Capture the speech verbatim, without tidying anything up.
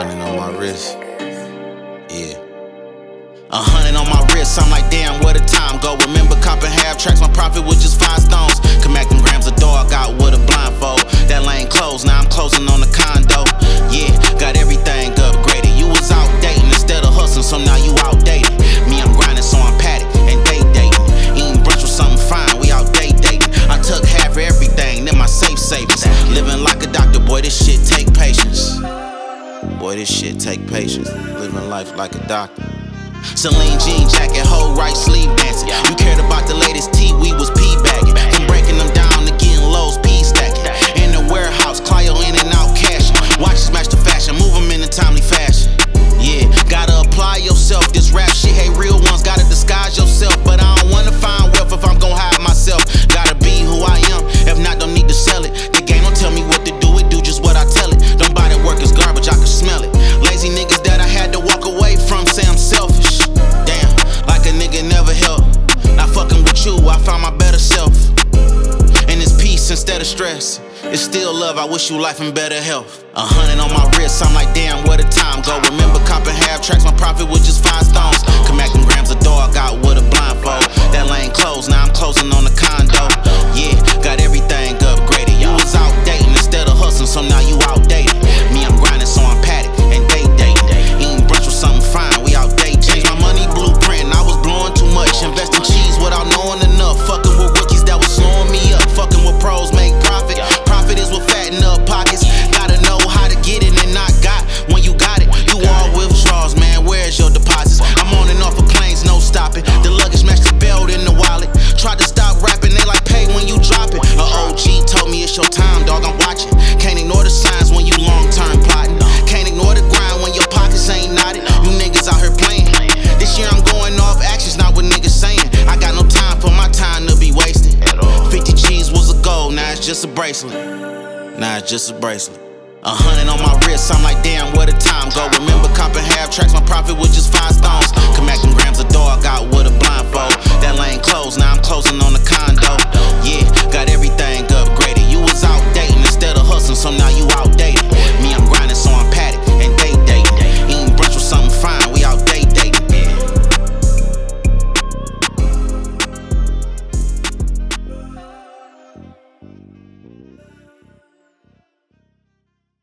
hundred on my wrist. Yeah. A hundred on my wrist, I'm like, damn, where the time go? Remember copping half tracks, my profit was just five stones. Connecting grams of dough, I got with a blindfold. That lane closed, now I'm closing on the condo. Yeah, got everything upgraded. You was outdating instead of hustling, so now you outdated. Me, I'm grinding, so I'm padded and day dating. Eating brunch with something fine, we out day dating. I took half of everything, then my safe savings. Living like a doctor, boy, this shit take patience. Boy, this shit take patience. Living life like a doctor. Celine jean jacket, whole right sleeve dancing. You cared about the latest tea, we was pee-bagging. Then breaking them down to getting lows, pee-stacking. In the warehouse, Clio in and out cashing. Watches match the fashion, move them in a timely fashion. Yeah, gotta apply yourself, this rap shit, hey, real ones gotta disguise yourself. But I don't wanna find wealth if I'm gon' hide myself. Gotta be who I am, if not, don't need to sell it. The game don't tell me what to do, it do just what I tell it. Don't buy that work, it's garbage, I can smell it. Lazy niggas that I had to walk away from say I'm selfish. Damn, like a nigga never helped. Not fucking with you, I found my better self. And it's peace instead of stress. It's still love, I wish you life and better health. A hundred on my wrist, I'm like, damn, where the time go? Remember copping half tracks, my profit was just five stones. Connecting grams of dough, I got with a blindfold. That lane closed, now I'm closing on the condo. Yeah, got everything upgraded. You was outdating instead of hustling, so now you outdated. Me, I'm grinding, so I'm padded and day dating. Eating brunch with something fine, we out day change my money blueprint, I was blowing too much. Investing cheese without knowing enough. Fucking with rookies that was slowing me up. Fucking with pros make profit. Profit is what fatten up pockets. Gotta know how to get it and not got. When you got it, you all withdrawals, man. Where's your deposits? I'm on and off of planes, no stopping. The luggage matched the belt in the wallet. Tried to stop rapping, they like pay when you drop it. A O G told me it's your time, dog, I'm watching. Can't ignore the signs when you long-term plotting. Can't ignore the grind when your pockets ain't knotted. You niggas out here playing. This year I'm going off actions, not what niggas saying. I got no time for my time to be wasted. fifty G's was a goal, now it's just a bracelet. Now it's just a bracelet. A hundred on my wrist, I'm like, damn, where the time go? Remember copping half tracks, my profit was just five stones.